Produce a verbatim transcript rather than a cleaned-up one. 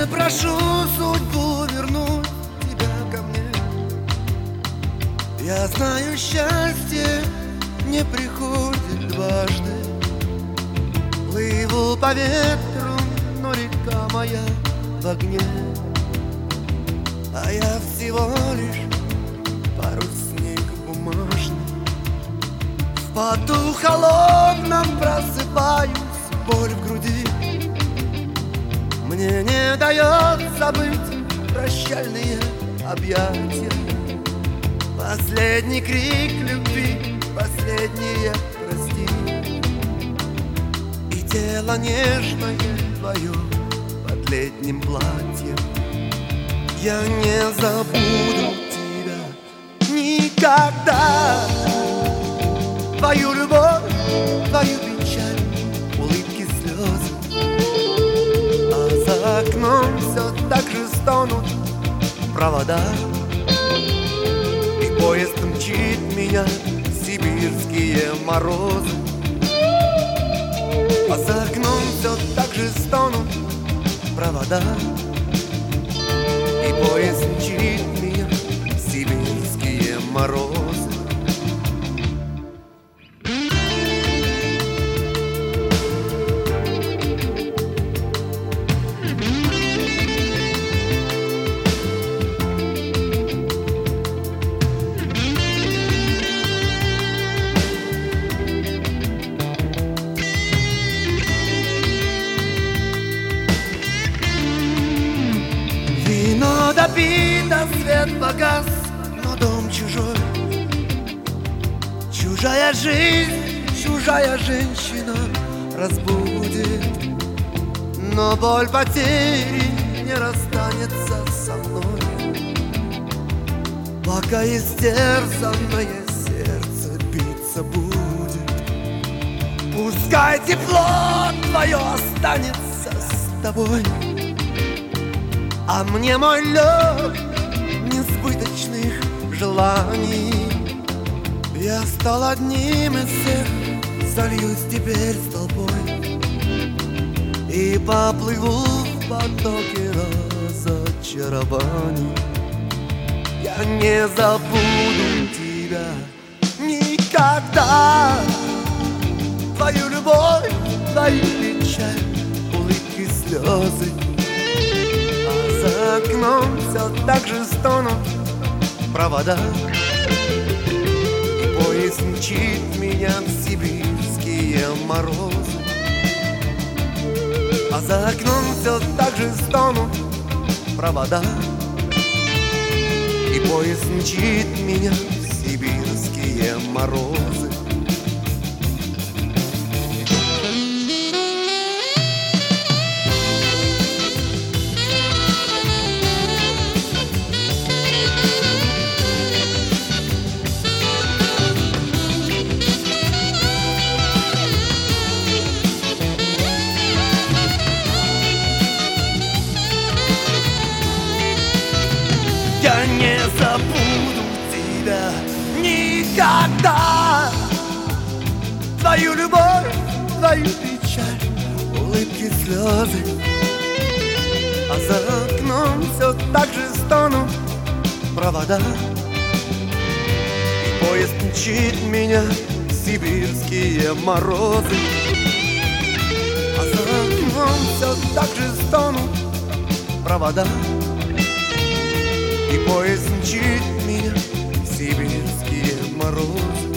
прошу судьбу вернуть тебя ко мне. Я знаю, счастье не приходит дважды. Плыву по ветру, но река моя в огне. А я всего лишь парусник бумажный. В поту холодном просыпаюсь, боль в груди. Мне не дает забыть прощальные объятия. Последний крик любви, последнее прости. И тело нежное твое под летним платьем. Я не забуду тебя никогда. Твою любовь, твою печаль, улыбки, слезы. А за окном все так же стонут провода. И поезд мчит меня в сибирские морозы. А за окном все так же стонут провода. И поезд мчит меня в сибирские морозы. Вино допито, свет погас, но дом чужой. Чужая жизнь, чужая женщина разбудит. Но боль потери не расстанется со мной, пока истерзанное сердце биться будет. Пускай тепло твое останется с тобой, а мне мой лед несбыточных желаний. Я стал одним из всех, сольюсь теперь с толпой и поплыву в потоке разочарований. Я не забуду тебя никогда. Твою любовь, твою печаль, улыбки, слезы. За окном все так же стонут провода. И поезд мчит меня в сибирские морозы. А за окном все так же стонут провода. И поезд мчит меня в сибирские морозы. Я не забуду тебя никогда. Твою любовь, твою печаль, улыбки, слезы. А за окном все так же стонут провода. И поезд мчит меня в сибирские морозы. А за окном все так же стонут провода. И поезд мчит меня в сибирские морозы.